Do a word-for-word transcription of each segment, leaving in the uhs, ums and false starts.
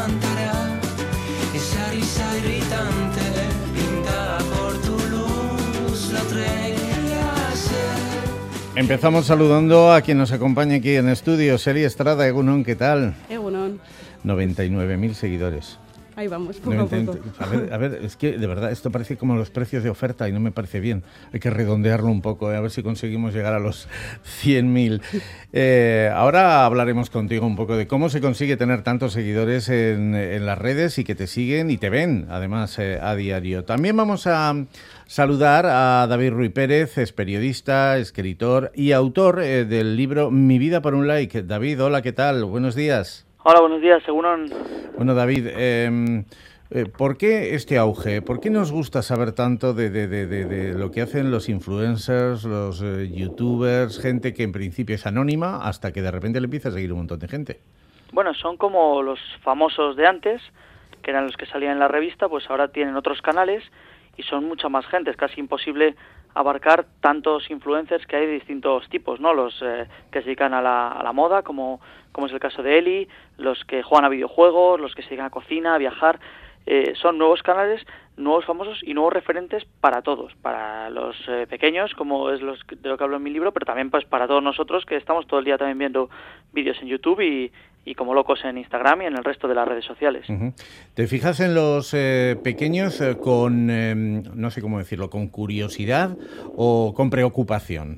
levantará esa risa irritante pintada por tu luz, la atrevería a ser. Empezamos saludando a quien nos acompaña aquí en estudio, Seli Estrada. Egunon, ¿qué tal? Egunon. noventa y nueve mil seguidores. Ahí vamos, poco noventa, a poco. A ver, a ver, es que de verdad esto parece como los precios de oferta y no me parece bien. Hay que redondearlo un poco, ¿eh? A ver si conseguimos llegar a los cien mil. Eh, ahora hablaremos contigo un poco de cómo se consigue tener tantos seguidores en, en las redes y que te siguen y te ven, además, eh, a diario. También vamos a saludar a David Ruiz Pérez, es periodista, escritor y autor eh, del libro Mi vida por un like. David, hola, ¿qué tal? Buenos días. Hola, buenos días, según... Bueno, David, eh, eh, ¿por qué este auge? ¿Por qué nos gusta saber tanto de, de, de, de, de lo que hacen los influencers, los eh, youtubers, gente que en principio es anónima hasta que de repente le empieza a seguir un montón de gente? Bueno, son como los famosos de antes, que eran los que salían en la revista, pues ahora tienen otros canales y son mucha más gente. Es casi imposible abarcar tantos influencers que hay de distintos tipos, ¿no? Los eh, que se dedican a la, a la moda, como, como es el caso de Eli, los que juegan a videojuegos, los que se dedican a cocina, a viajar. Eh, son nuevos canales, nuevos famosos y nuevos referentes para todos, para los eh, pequeños, como es los, de lo que hablo en mi libro, pero también pues para todos nosotros que estamos todo el día también viendo vídeos en YouTube y, y como locos en Instagram y en el resto de las redes sociales. Uh-huh. ¿Te fijas en los eh, pequeños eh, con, eh, no sé cómo decirlo, con curiosidad o con preocupación?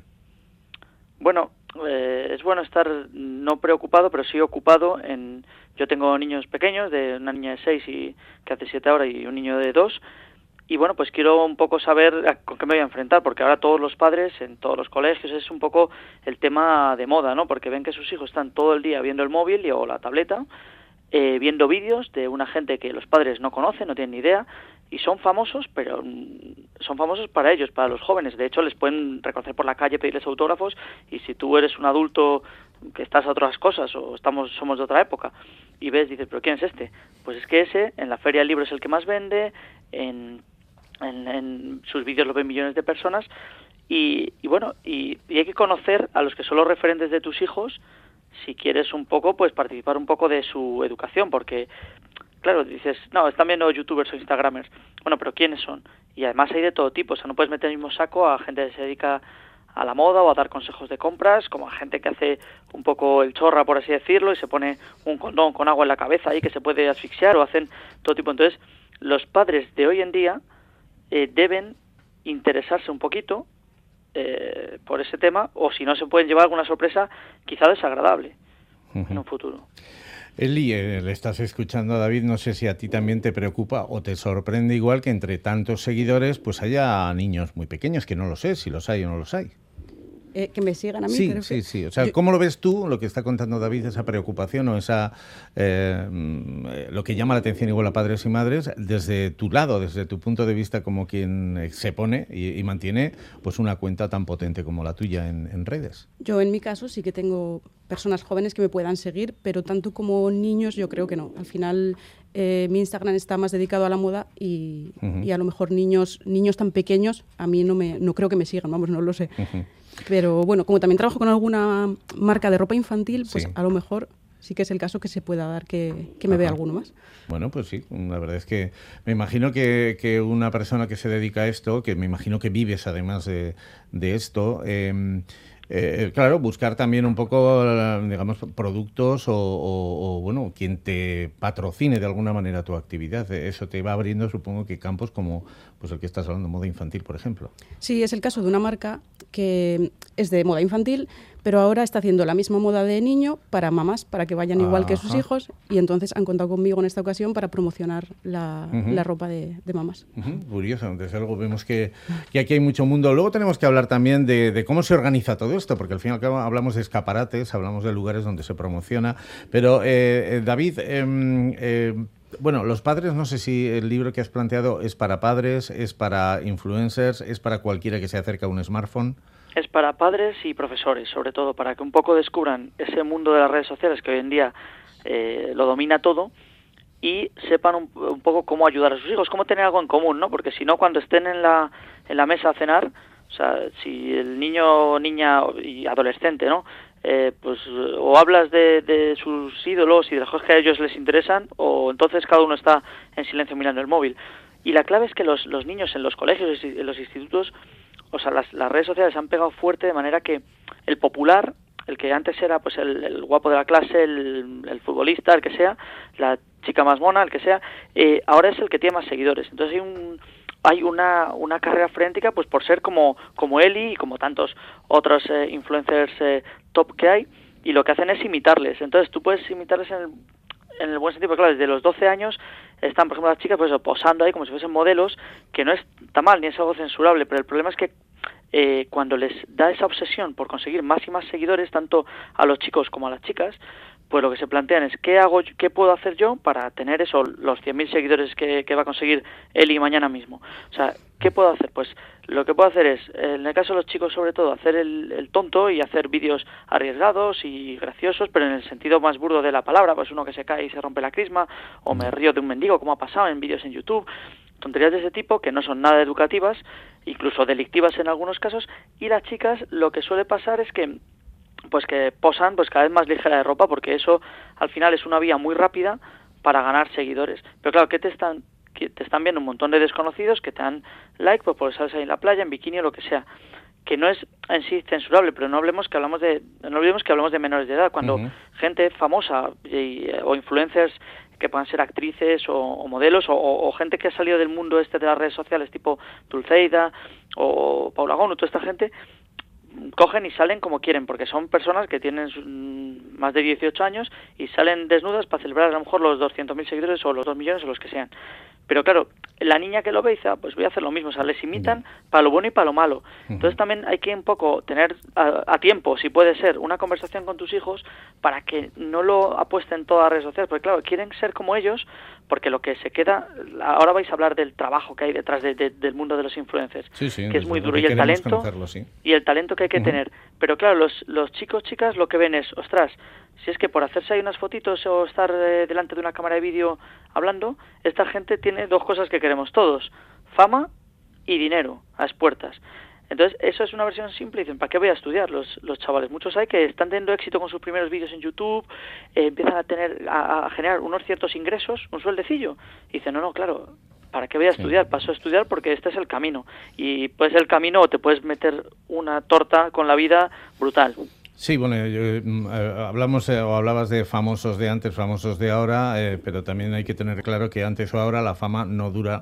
Bueno, eh, es bueno estar no preocupado, pero sí ocupado en... Yo tengo niños pequeños, de una niña de seis y que hace siete ahora y un niño de dos, y bueno, pues quiero un poco saber a, con qué me voy a enfrentar, porque ahora todos los padres en todos los colegios es un poco el tema de moda, ¿no? Porque ven que sus hijos están todo el día viendo el móvil y, o la tableta, eh, viendo vídeos de una gente que los padres no conocen, no tienen ni idea, y son famosos, pero son famosos para ellos, para los jóvenes. De hecho, les pueden reconocer por la calle, pedirles autógrafos, y si tú eres un adulto que estás a otras cosas o estamos somos de otra época y ves, dices, ¿pero quién es este? Pues es que ese, en la Feria del Libro es el que más vende, en, en, en sus vídeos lo ven millones de personas, y, y bueno, y, y hay que conocer a los que son los referentes de tus hijos si quieres un poco, pues participar un poco de su educación, porque claro, dices, no, están viendo youtubers o instagramers. Bueno, pero ¿quiénes son? Y además hay de todo tipo, o sea, no puedes meter el mismo saco a gente que se dedica a la moda o a dar consejos de compras, como a gente que hace un poco el chorra, por así decirlo, y se pone un condón con agua en la cabeza ahí que se puede asfixiar, o hacen todo tipo. Entonces, los padres de hoy en día eh, deben interesarse un poquito eh, por ese tema, o si no se pueden llevar alguna sorpresa quizá desagradable uh-huh. en un futuro. Eli, eh, le estás escuchando a David, no sé si a ti también te preocupa o te sorprende igual que entre tantos seguidores pues haya niños muy pequeños, que no lo sé si los hay o no los hay. Eh, que me sigan a mí. Sí, creo sí, que... sí. O sea, Yo... ¿cómo lo ves tú, lo que está contando David, esa preocupación o esa eh, lo que llama la atención igual a padres y madres desde tu lado, desde tu punto de vista como quien se pone y, y mantiene pues una cuenta tan potente como la tuya en, en redes? Yo en mi caso sí que tengo personas jóvenes que me puedan seguir, pero tanto como niños yo creo que no. Al final eh, mi Instagram está más dedicado a la moda y, uh-huh. y a lo mejor niños niños tan pequeños a mí no me no creo que me sigan, vamos, no lo sé. Uh-huh. Pero bueno, como también trabajo con alguna marca de ropa infantil, pues sí. a lo mejor sí que es el caso que se pueda dar que, que me Ajá. vea alguno más. Bueno, pues sí, la verdad es que me imagino que, que una persona que se dedica a esto, que me imagino que vives además de, de esto, eh, eh, claro, buscar también un poco, digamos, productos o, o, o, bueno, quien te patrocine de alguna manera tu actividad. Eso te va abriendo, supongo que campos como pues el que estás hablando, moda infantil, por ejemplo. Sí, es el caso de una marca que es de moda infantil, pero ahora está haciendo la misma moda de niño para mamás, para que vayan igual Ajá. que sus hijos, y entonces han contado conmigo en esta ocasión para promocionar la, uh-huh. la ropa de, de mamás. Uh-huh. Curioso, desde luego vemos que, que aquí hay mucho mundo. Luego tenemos que hablar también de, de cómo se organiza todo esto, porque al fin y al cabo hablamos de escaparates, hablamos de lugares donde se promociona, pero eh, David, eh, eh, bueno, los padres, no sé si el libro que has planteado es para padres, es para influencers, es para cualquiera que se acerque a un smartphone. Es para padres y profesores, sobre todo, para que un poco descubran ese mundo de las redes sociales que hoy en día eh, lo domina todo y sepan un, un poco cómo ayudar a sus hijos, cómo tener algo en común, ¿no? Porque si no, cuando estén en la en la mesa a cenar, o sea, si el niño, niña y adolescente, ¿no? eh, pues o hablas de, de sus ídolos y de las cosas que a ellos les interesan, o entonces cada uno está en silencio mirando el móvil. Y la clave es que los, los niños en los colegios y en los institutos, o sea, las, las redes sociales han pegado fuerte de manera que el popular, el que antes era pues el, el guapo de la clase, el, el futbolista, el que sea, la chica más mona, el que sea, eh, ahora es el que tiene más seguidores. Entonces hay un hay una una carrera frenética pues por ser como como Eli y como tantos otros eh, influencers eh, top que hay, y lo que hacen es imitarles. Entonces tú puedes imitarles en el, en el buen sentido, porque claro, desde los doce años están, por ejemplo, las chicas pues posando ahí como si fuesen modelos, que no está mal ni es algo censurable, pero el problema es que Eh, cuando les da esa obsesión por conseguir más y más seguidores, tanto a los chicos como a las chicas, pues lo que se plantean es ¿qué hago, qué puedo hacer yo para tener eso, los cien mil seguidores que, que va a conseguir Eli mañana mismo? O sea, ¿qué puedo hacer? Pues lo que puedo hacer es, en el caso de los chicos sobre todo, hacer el, el tonto y hacer vídeos arriesgados y graciosos, pero en el sentido más burdo de la palabra, pues uno que se cae y se rompe la crisma, o me río de un mendigo, como ha pasado en vídeos en YouTube, tonterías de ese tipo que no son nada educativas, incluso delictivas en algunos casos. Y las chicas lo que suele pasar es que pues que posan pues cada vez más ligera de ropa, porque eso al final es una vía muy rápida para ganar seguidores. Pero claro, ¿qué te están que te están viendo un montón de desconocidos que te dan like pues porque sales ahí en la playa, en bikini o lo que sea, que no es en sí censurable, pero no hablemos que hablamos de no olvidemos que hablamos de menores de edad, cuando uh-huh. gente famosa y, o influencers que puedan ser actrices o, o modelos o, o gente que ha salido del mundo este de las redes sociales tipo Dulceida o Paula Gonu, toda esta gente cogen y salen como quieren, porque son personas que tienen mm, más de dieciocho años y salen desnudas para celebrar a lo mejor los doscientos mil seguidores o los dos millones o los que sean. Pero claro, la niña que lo ve dice, ah, pues voy a hacer lo mismo, o sea, les imitan para lo bueno y para lo malo. Entonces también hay que un poco tener a, a tiempo, si puede ser, una conversación con tus hijos para que no lo apuesten todas las redes sociales, porque claro, quieren ser como ellos, porque lo que se queda, ahora vais a hablar del trabajo que hay detrás de, de, del mundo de los influencers, sí, sí, que es muy duro, y el talento, sí. y el talento que hay que uh-huh. tener. Pero claro, los, los chicos, chicas, lo que ven es, ostras, si es que por hacerse ahí unas fotitos o estar eh, delante de una cámara de vídeo hablando, esta gente tiene dos cosas que queremos todos, fama y dinero a las puertas. Entonces, eso es una versión simple. Dicen, ¿para qué voy a estudiar los, los chavales? Muchos hay que están teniendo éxito con sus primeros vídeos en YouTube, eh, empiezan a tener a, a generar unos ciertos ingresos, un sueldecillo. Y dicen, no, no, claro, ¿para qué voy a estudiar? Paso a estudiar porque este es el camino. Y puede ser el camino o te puedes meter una torta con la vida brutal. Sí, bueno, yo, eh, hablamos eh, o hablabas de famosos de antes, famosos de ahora, eh, pero también hay que tener claro que antes o ahora la fama no dura.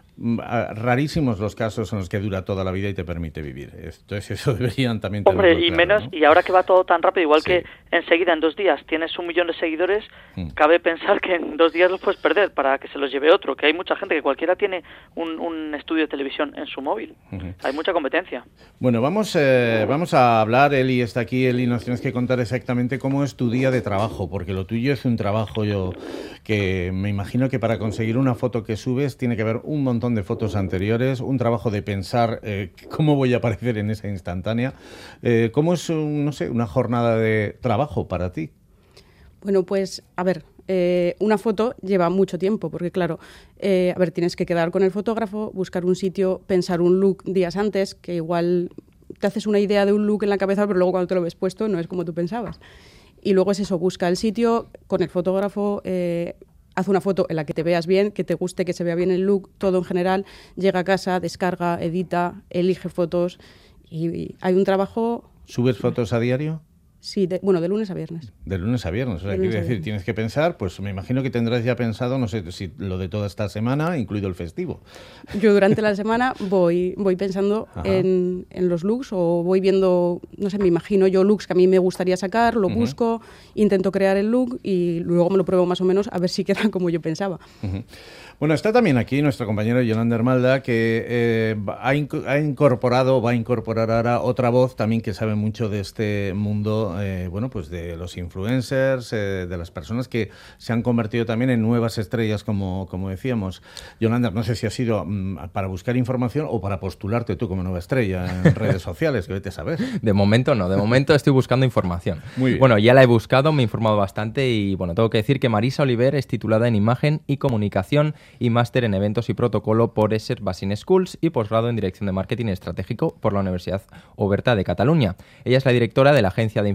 Rarísimos los casos en los que dura toda la vida y te permite vivir. Entonces eso deberían también tenerlo Hombre, y claro, menos, ¿no? Y ahora que va todo tan rápido, igual sí. que enseguida en dos días tienes un millón de seguidores, mm. cabe pensar que en dos días los puedes perder para que se los lleve otro, que hay mucha gente, que cualquiera tiene un, un estudio de televisión en su móvil. Uh-huh. Hay mucha competencia. Bueno, vamos, eh, vamos a hablar, Eli está aquí, Eli, nos tienes que contar exactamente cómo es tu día de trabajo, porque lo tuyo es un trabajo yo que me imagino que para conseguir una foto que subes tiene que haber un montón de fotos anteriores, un trabajo de pensar eh, cómo voy a aparecer en esa instantánea. Eh, ¿Cómo es, un, no sé, una jornada de trabajo para ti? Bueno, pues, a ver, eh, una foto lleva mucho tiempo, porque claro, eh, a ver, tienes que quedar con el fotógrafo, buscar un sitio, pensar un look días antes, que igual te haces una idea de un look en la cabeza, pero luego cuando te lo ves puesto no es como tú pensabas. Y luego es eso, busca el sitio con el fotógrafo, eh, haz una foto en la que te veas bien, que te guste, que se vea bien el look, todo en general, llega a casa, descarga, edita, elige fotos y, y hay un trabajo... ¿Subes fotos a diario? Sí, de, bueno, de lunes a viernes. De lunes a viernes, o sea, quiero decir, tienes que pensar, pues me imagino que tendrás ya pensado, no sé, si lo de toda esta semana, incluido el festivo. Yo durante la semana voy voy pensando en, en los looks o voy viendo, no sé, me imagino yo looks que a mí me gustaría sacar, lo uh-huh. busco, intento crear el look y luego me lo pruebo más o menos a ver si queda como yo pensaba. Uh-huh. Bueno, está también aquí nuestra compañera Yolanda Hermalda, que eh, ha, inc- ha incorporado, va a incorporar ahora otra voz también que sabe mucho de este mundo, eh, bueno, pues de los influencers, eh, de las personas que se han convertido también en nuevas estrellas, como, como decíamos. Yolanda, no sé si ha sido mm, para buscar información o para postularte tú como nueva estrella en redes sociales, que vete a saber. De momento no, de momento estoy buscando información. Muy bien. Bueno, ya la he buscado, me he informado bastante y bueno, tengo que decir que Marisa Oliver es titulada en Imagen y Comunicación y máster en Eventos y Protocolo por Esser Basin Schools y posgrado en Dirección de Marketing Estratégico por la Universidad Oberta de Cataluña. Ella es la directora de la agencia de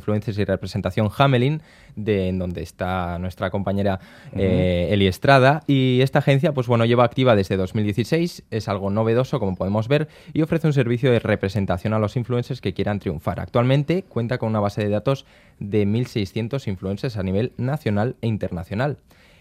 influencers y representación Hamelin, de en donde está nuestra compañera eh, Eli Estrada. Y esta agencia, pues bueno, lleva activa desde dos mil dieciséis, es algo novedoso, como podemos ver, y ofrece un servicio de representación a los influencers que quieran triunfar. Actualmente cuenta con una base de datos de mil seiscientos influencers a nivel nacional e internacional.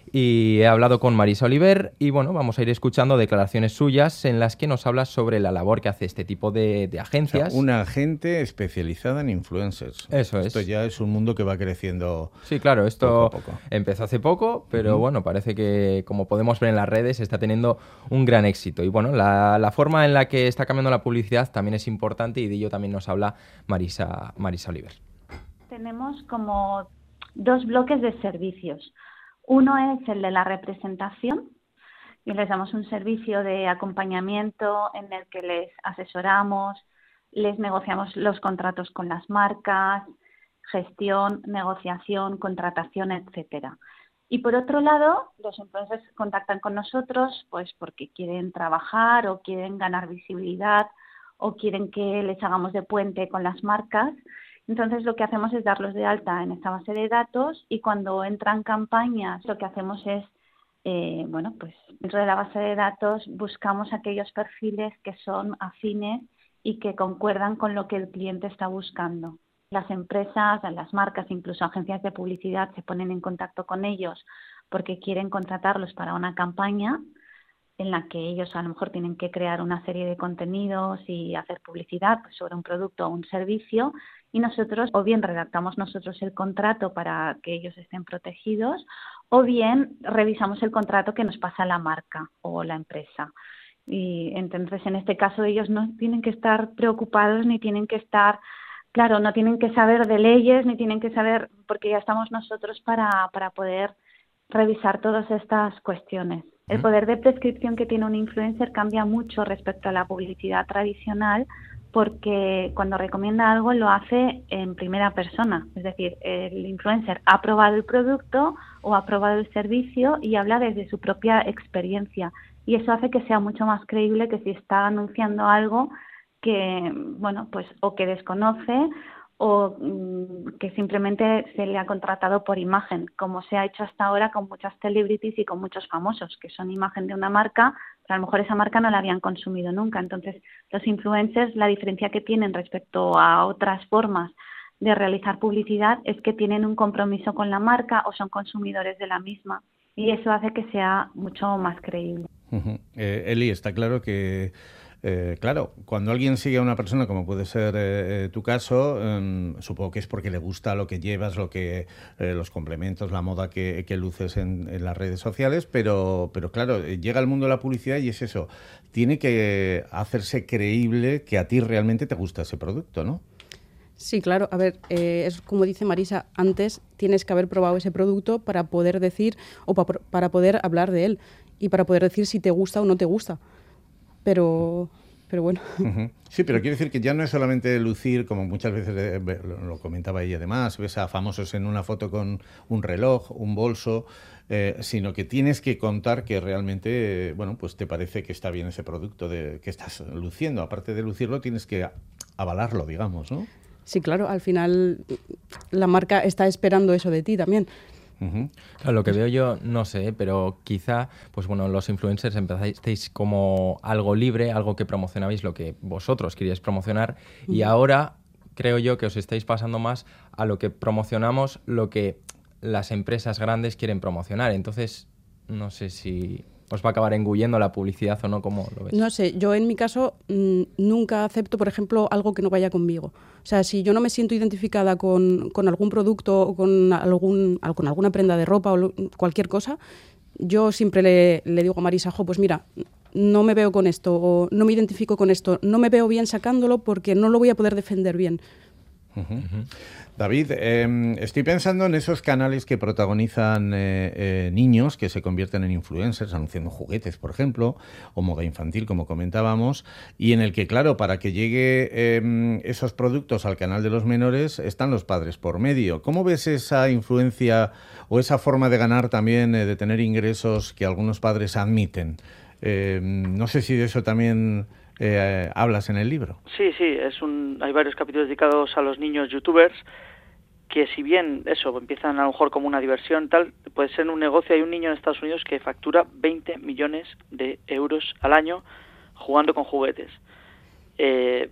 Y he hablado con Marisa Oliver y bueno, vamos a ir escuchando declaraciones suyas en las que nos habla sobre la labor que hace este tipo de, de agencias. O sea, una agente especializada en influencers. Eso es. Esto ya es un mundo que va creciendo. Sí, claro, esto poco a poco. Empezó hace poco, pero uh-huh. bueno, parece que, como podemos ver en las redes, está teniendo un gran éxito. Y bueno, la, la forma en la que está cambiando la publicidad también es importante y de ello también nos habla Marisa, Marisa Oliver. Tenemos como dos bloques de servicios. Uno es el de la representación y les damos un servicio de acompañamiento en el que les asesoramos, les negociamos los contratos con las marcas, gestión, negociación, contratación, etcétera. Y por otro lado, los influencers contactan con nosotros pues porque quieren trabajar o quieren ganar visibilidad o quieren que les hagamos de puente con las marcas. Entonces lo que hacemos es darlos de alta en esta base de datos y cuando entran campañas lo que hacemos es, eh, bueno, pues dentro de la base de datos buscamos aquellos perfiles que son afines y que concuerdan con lo que el cliente está buscando. Las empresas, las marcas, incluso agencias de publicidad se ponen en contacto con ellos porque quieren contratarlos para una campaña en la que ellos a lo mejor tienen que crear una serie de contenidos y hacer publicidad pues, sobre un producto o un servicio y nosotros o bien redactamos nosotros el contrato para que ellos estén protegidos o bien revisamos el contrato que nos pasa la marca o la empresa. Y entonces en este caso ellos no tienen que estar preocupados ni tienen que estar, claro, no tienen que saber de leyes ni tienen que saber, porque ya estamos nosotros para, para poder revisar todas estas cuestiones. El poder de prescripción que tiene un influencer cambia mucho respecto a la publicidad tradicional porque cuando recomienda algo lo hace en primera persona. Es decir, el influencer ha probado el producto o ha probado el servicio y habla desde su propia experiencia. Y eso hace que sea mucho más creíble que si está anunciando algo que, bueno, pues o que desconoce o mm, que simplemente se le ha contratado por imagen, como se ha hecho hasta ahora con muchas celebrities y con muchos famosos, que son imagen de una marca, pero a lo mejor esa marca no la habían consumido nunca. Entonces, los influencers, la diferencia que tienen respecto a otras formas de realizar publicidad es que tienen un compromiso con la marca o son consumidores de la misma, y eso hace que sea mucho más creíble. Uh-huh. Eh, Eli, está claro que Eh, claro, cuando alguien sigue a una persona, como puede ser eh, tu caso, eh, supongo que es porque le gusta lo que llevas, lo que eh, los complementos, la moda que, que luces en, en las redes sociales, pero, pero claro, llega al mundo de la publicidad y es eso, tiene que hacerse creíble que a ti realmente te gusta ese producto, ¿no? Sí, claro. A ver, eh, es como dice Marisa, antes tienes que haber probado ese producto para poder decir, o pa- para poder hablar de él y para poder decir si te gusta o no te gusta. Pero, pero bueno. Uh-huh. Sí, pero quiero decir que ya no es solamente lucir, como muchas veces eh, lo comentaba ella además, ves a famosos en una foto con un reloj, un bolso, eh, sino que tienes que contar que realmente, eh, bueno, pues te parece que está bien ese producto de, que estás luciendo. Aparte de lucirlo, tienes que avalarlo, digamos, ¿no? Sí, claro, al final la marca está esperando eso de ti también. Uh-huh. Claro, lo que veo yo, no sé, pero quizá, pues bueno, los influencers empezasteis como algo libre, algo que promocionabais lo que vosotros queríais promocionar, uh-huh. y ahora creo yo que os estáis pasando más a lo que promocionamos, lo que las empresas grandes quieren promocionar. Entonces, no sé si os va a acabar engullendo la publicidad o no, ¿cómo lo ves? No sé, yo en mi caso mmm, nunca acepto, por ejemplo, algo que no vaya conmigo. O sea, si yo no me siento identificada con, con algún producto o con, algún, con alguna prenda de ropa o lo, cualquier cosa, yo siempre le, le digo a Marisa, jo, pues mira, no me veo con esto, o no me identifico con esto, no me veo bien sacándolo porque no lo voy a poder defender bien. Uh-huh. Uh-huh. David, eh, estoy pensando en esos canales que protagonizan eh, eh, niños que se convierten en influencers, anunciando juguetes, por ejemplo, o moda infantil, como comentábamos, y en el que, claro, para que llegue eh, esos productos al canal de los menores, están los padres por medio. ¿Cómo ves esa influencia o esa forma de ganar también, eh, de tener ingresos que algunos padres admiten? Eh, no sé si de eso también eh, hablas en el libro. Sí, sí, es un, hay varios capítulos dedicados a los niños youtubers que si bien eso empiezan a lo mejor como una diversión tal, puede ser un negocio. Hay un niño en Estados Unidos que factura veinte millones de euros al año jugando con juguetes. Eh,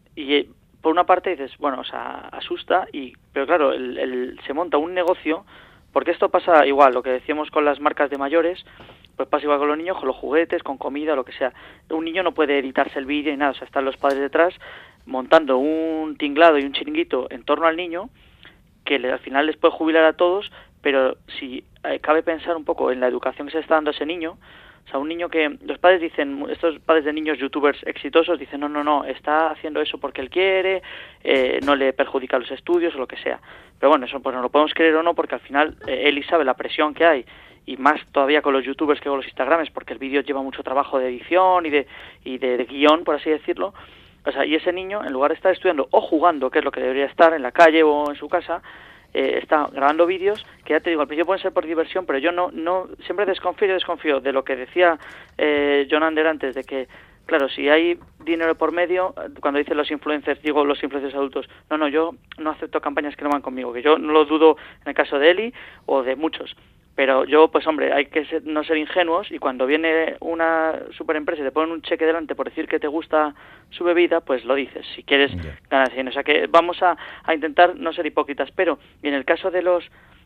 y por una parte dices, bueno, o sea, asusta, y pero claro, el, el, se monta un negocio, porque esto pasa igual, lo que decíamos con las marcas de mayores, pues pasa igual con los niños, con los juguetes, con comida, lo que sea. Un niño no puede editarse el vídeo y nada, o sea, están los padres detrás montando un tinglado y un chiringuito en torno al niño, que le, al final les puede jubilar a todos, pero si eh, cabe pensar un poco en la educación que se está dando a ese niño. O sea, un niño que los padres dicen, estos padres de niños youtubers exitosos dicen, no, no, no, está haciendo eso porque él quiere, eh, no le perjudica los estudios o lo que sea. Pero bueno, eso pues no lo podemos creer o no, porque al final eh, Eli sabe la presión que hay, y más todavía con los youtubers que con los instagrames, porque el vídeo lleva mucho trabajo de edición y de, y de, de guión, por así decirlo. O sea, y ese niño, en lugar de estar estudiando o jugando, que es lo que debería estar en la calle o en su casa, Eh, está grabando vídeos que, ya te digo, al principio pueden ser por diversión, pero yo no no siempre desconfío y desconfío de lo que decía eh, John Ander antes, de que, claro, si hay dinero por medio, cuando dicen los influencers, digo los influencers adultos, no, no, yo no acepto campañas que no van conmigo, que yo no lo dudo en el caso de Eli o de muchos. Pero yo, pues hombre, hay que ser, no ser ingenuos, y cuando viene una superempresa y te ponen un cheque delante por decir que te gusta su bebida, pues lo dices, si quieres yeah. ganar dinero. O sea que vamos a, a intentar no ser hipócritas, pero y en el caso de los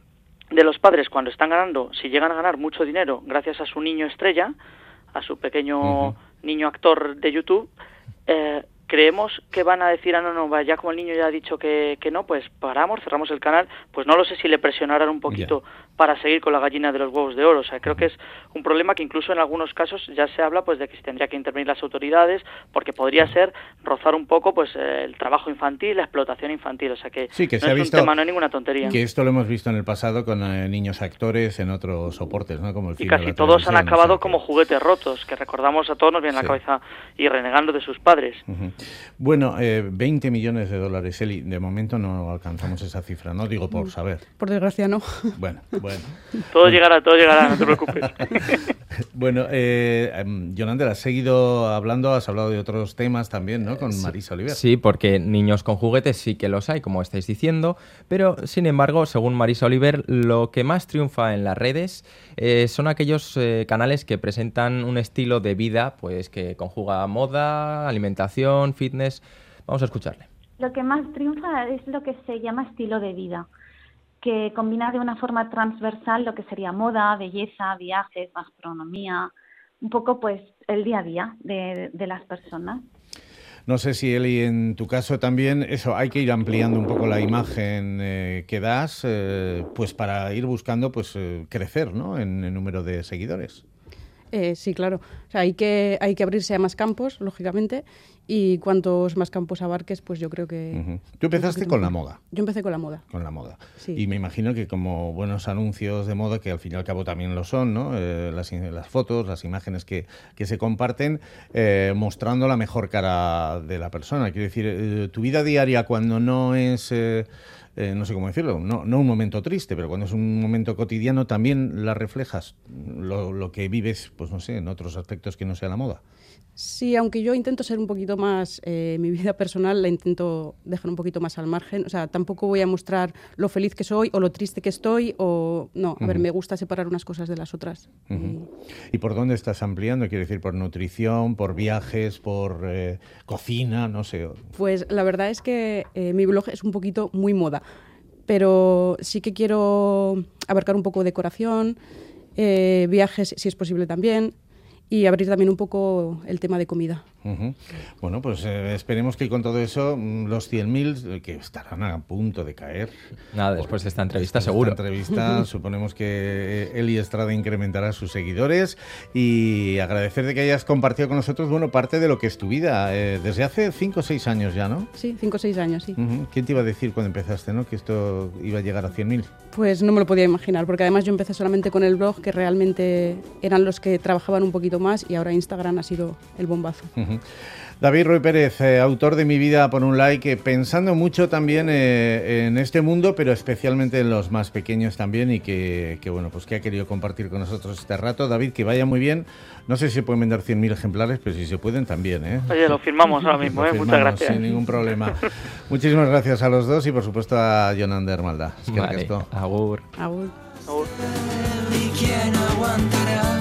de los padres, cuando están ganando, si llegan a ganar mucho dinero gracias a su niño estrella, a su pequeño uh-huh. niño actor de YouTube, eh, creemos que van a decir, ah, no, no, ya como el niño ya ha dicho que, que no, pues paramos, cerramos el canal. Pues no lo sé si le presionarán un poquito yeah. para seguir con la gallina de los huevos de oro. O sea, creo que es un problema que incluso en algunos casos ya se habla pues de que se tendría que intervenir las autoridades, porque podría ser rozar un poco pues el trabajo infantil, la explotación infantil. O sea que, sí, que no se ha es visto, un tema, no es ninguna tontería. Que esto lo hemos visto en el pasado con eh, niños actores en otros soportes, ¿no? Como el cine, y casi todos han acabado o sea, como que... juguetes rotos, que recordamos a todos nos viene sí. en la cabeza, y renegando de sus padres. Uh-huh. Bueno, eh, veinte millones de dólares, Eli, de momento no alcanzamos esa cifra, no digo por saber. Por desgracia no. Bueno, bueno. Todo llegará, todo llegará, no te preocupes. Bueno, eh, John Ander, has seguido hablando, has hablado de otros temas también, ¿no? Con Marisa Oliver. Sí, porque niños con juguetes sí que los hay, como estáis diciendo, pero sin embargo, según Marisa Oliver, lo que más triunfa en las redes eh, son aquellos eh, canales que presentan un estilo de vida pues que conjuga moda, alimentación, fitness. Vamos a escucharle. Lo que más triunfa es lo que se llama estilo de vida, que combina de una forma transversal lo que sería moda, belleza, viajes, gastronomía, un poco pues el día a día de, de las personas. No sé si, Eli, en tu caso también, eso, hay que ir ampliando un poco la imagen eh, que das, eh, pues para ir buscando pues eh, crecer, ¿no?, en el número de seguidores. Eh, sí, claro. O sea, hay que, hay que abrirse a más campos, lógicamente, y cuantos más campos abarques, pues yo creo que... Uh-huh. Tú empezaste con la moda. Yo empecé con la moda. Con la moda. Sí. Y me imagino que como buenos anuncios de moda, que al fin y al cabo también lo son, ¿no? Eh, las, las fotos, las imágenes que, que se comparten, eh, mostrando la mejor cara de la persona. Quiero decir, eh, tu vida diaria cuando no es... Eh, Eh, no sé cómo decirlo, no, no un momento triste, pero cuando es un momento cotidiano también la reflejas, lo, lo que vives, pues no sé, en otros aspectos que no sea la moda. Sí, aunque yo intento ser un poquito más, eh, mi vida personal la intento dejar un poquito más al margen, o sea, tampoco voy a mostrar lo feliz que soy o lo triste que estoy, o no, a uh-huh. ver, me gusta separar unas cosas de las otras. Uh-huh. ¿Y por dónde estás ampliando? Quiero decir, ¿por nutrición, por viajes, por eh, cocina, no sé? Pues la verdad es que eh, mi blog es un poquito muy moda, pero sí que quiero abarcar un poco decoración, eh, viajes si es posible también, y abrir también un poco el tema de comida. Uh-huh. Bueno, pues eh, esperemos que con todo eso los cien mil, que estarán a punto de caer. Nada, después de esta entrevista después seguro. De esta entrevista suponemos que Eli Estrada incrementará sus seguidores, y agradecerte que hayas compartido con nosotros, bueno, parte de lo que es tu vida, eh, desde hace cinco o seis años ya, ¿no? Sí, cinco o seis años, sí. Uh-huh. ¿Quién te iba a decir cuando empezaste, no, que esto iba a llegar a cien mil? Pues no me lo podía imaginar, porque además yo empecé solamente con el blog, que realmente eran los que trabajaban un poquito poquito más y ahora Instagram ha sido el bombazo. Uh-huh. David Roy Pérez, eh, autor de Mi vida por un like, eh, pensando mucho también eh, en este mundo, pero especialmente en los más pequeños también y que, que, bueno, pues que ha querido compartir con nosotros este rato. David, que vaya muy bien. No sé si se pueden vender cien mil ejemplares, pero si se pueden también, ¿eh? Oye, lo firmamos ahora mismo, ¿eh? Lo Muchas gracias. Sin ningún problema. Muchísimas gracias a los dos y, por supuesto, a Jonander Malda. Es que vale, agur. Agur. Agur. ¿Y quién aguantará?